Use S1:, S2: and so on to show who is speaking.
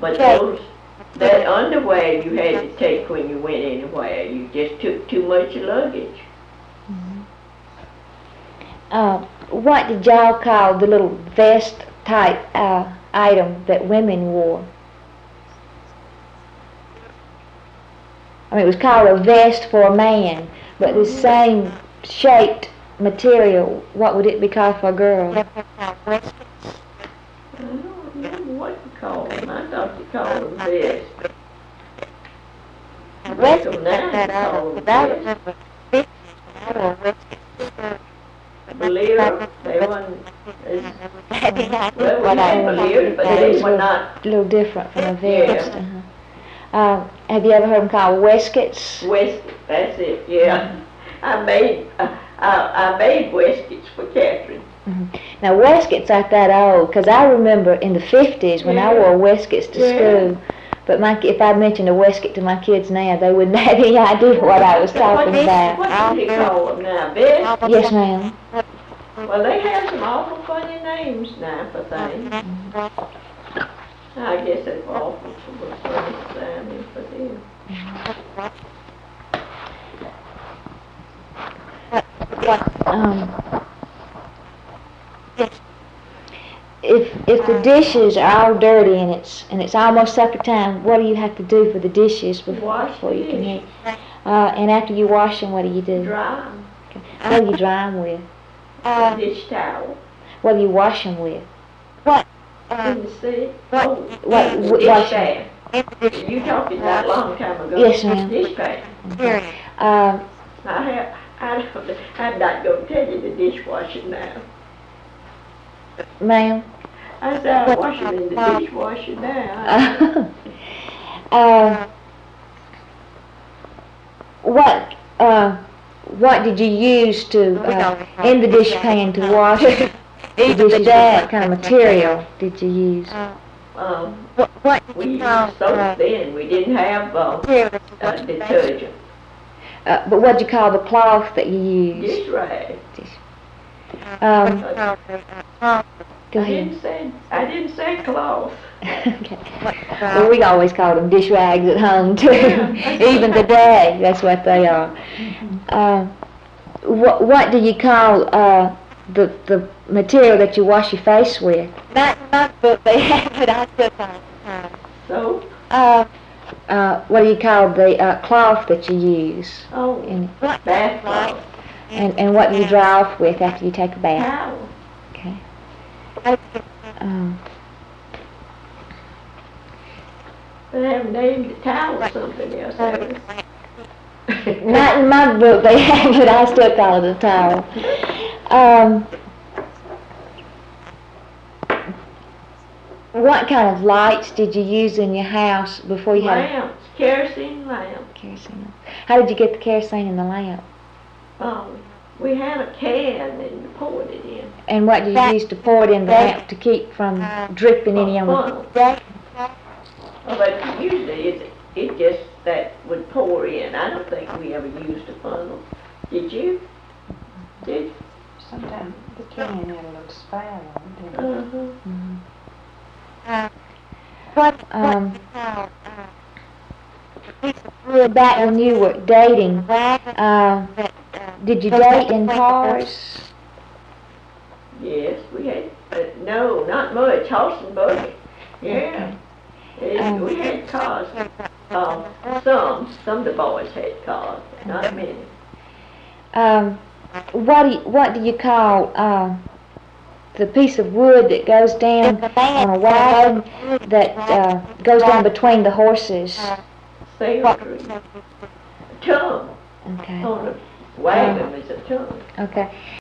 S1: But that underwear you had to take when you went anywhere. You just took too much luggage.
S2: What did y'all call the little vest type item that women wore? I mean, it was called a vest for a man, but the same shaped material. What would it be called for a girl?
S1: I don't remember what you called them. I thought you called them vest. Back on now, you call them vest. Bolero, they weren't as, well, we had boleros, but they were not.
S2: A little different from a vest. Yeah. Have you ever heard them called waistcoats?
S1: Waistcoats, that's it, yeah. I made waistcoats for Catherine.
S2: Now waistcoats aren't that old, because I remember in the 50s when I wore waistcoats to school, but if I mentioned a waistcoat to my kids now, they wouldn't have any idea what I was talking about.
S1: What do you call them now, vests?
S2: Yes, ma'am.
S1: Well, they have some awful funny names now for things. I guess it's awful funny for them.
S2: If the dishes are all dirty and it's almost supper time, what do you have to do for the dishes before you can eat? And after you wash them, what do you do?
S1: Dry them.
S2: Okay. What do you dry them with?
S1: Dish towel.
S2: What do you wash them with?
S1: In the sink.
S2: Dish
S1: pan. You talking that long time ago?
S2: Yes, ma'am.
S1: Dish pan. I'm not going to tell you the dishwasher now.
S2: Ma'am?
S1: I said I'm washing in the dishwasher now.
S2: What did you use to in the dish pan to wash the dishes? What kind of material did you use?
S1: We used soap then. We didn't have detergent.
S2: But what do you call the cloth that you used?
S1: Dish rag.
S2: Go ahead.
S1: I didn't say cloth.
S2: Okay. Well, we always call them dish rags at home too. Even today, that's what they are. What do you call the material that you wash your face with?
S3: Not book they have it. I took on.
S1: Soap.
S2: What do you call the cloth that you use?
S1: Bath cloth.
S2: And what do you dry off with after you take a bath?
S1: Towel.
S2: Okay.
S1: They have named the towel something else.
S2: Not in my book they have it. I still call it a towel. What kind of lights did you use in your house before you had
S1: lamps? Kerosene lamps.
S2: Kerosene. How did you get the kerosene in the lamp?
S1: We had a can and poured it in.
S2: And what did you use to pour it in the lamp to keep from dripping any on the...
S1: But usually it just that would pour in. I don't think we ever used a funnel. Did you? Did you?
S4: Sometimes the can had a little spout on
S2: it. Back when you were dating, did you date in cars?
S1: Yes, we had. No, not much. Horse and buggy. Yeah. Okay. We had cars. Some of the boys had cars, not many.
S2: What do you call the piece of wood that goes down on a wagon that goes down between the horses?
S1: Sail tree. A tongue.
S2: Okay.
S1: On a wagon is a tongue.
S2: Okay.